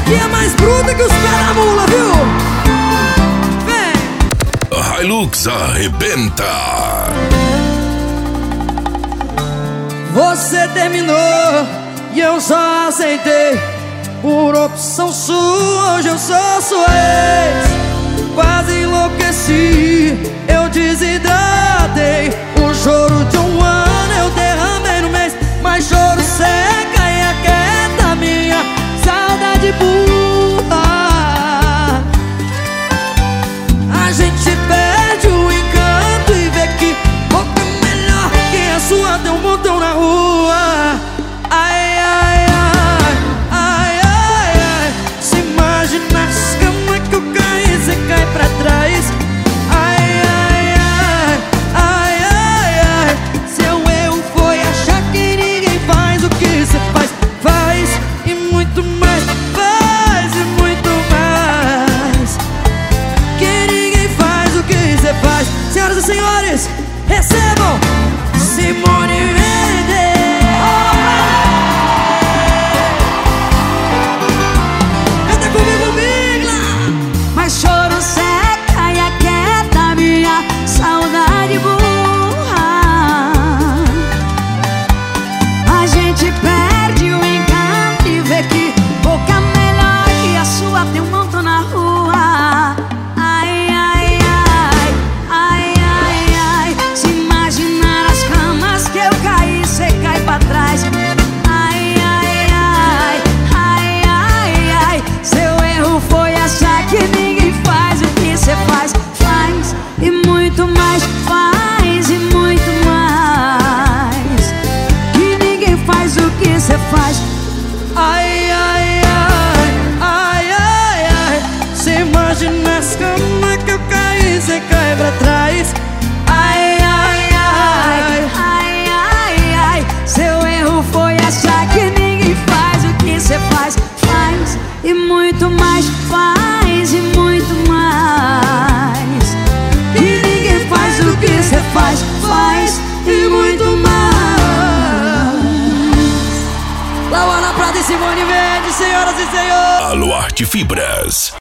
aqui é mais bruta que os pés da mula, viu? Vem! A Hilux arrebenta. Você terminou e eu só aceitei. Por opção sua, hoje eu sou sua ex. Quase enlouqueci, eu desidratei. O choro de um ano eu derramei no mês. Mas choro seca e aquieta minha saudade burra. A gente perde o encanto e vê que boca melhor que a sua tem um montão na rua. Ai, ai, ai, ai, ai, ai. Se imagina as camas que eu caí, você cai pra trás. Ai, ai, ai, ai, ai, ai. Seu erro foi achar que ninguém faz o que você faz. Faz e muito mais, faz e muito mais. Que ninguém faz o que você faz. Senhoras e senhores, recebam Simone Mendes. Canta comigo, Migla. Mas choro seca e aquieta minha saudade burra. A gente perde o encanto e vê que boca melhor que a sua tem um montão na rua. Ai, ai, ai, ai, ai, ai. Se imaginar as camas que eu caí, cê cai pra trás. Ai, ai, ai, ai, ai, ai. Seu erro foi achar que ninguém faz o que cê faz. Faz e muito mais, faz e muito mais. Que ninguém faz o que cê faz. Ai, ai, ai, ai, ai, ai. Se imagina as camas que eu caí, você cai pra trás. Ai, ai, ai, Ai, ai, ai. Seu erro foi achar que ninguém faz o que cê faz. Faz e muito mais, faz e muito mais. Que ninguém faz o que cê faz. Faz e muito mais. Lauana Prata e Simone Mendes, senhoras e senhores. Aluarte Fibras.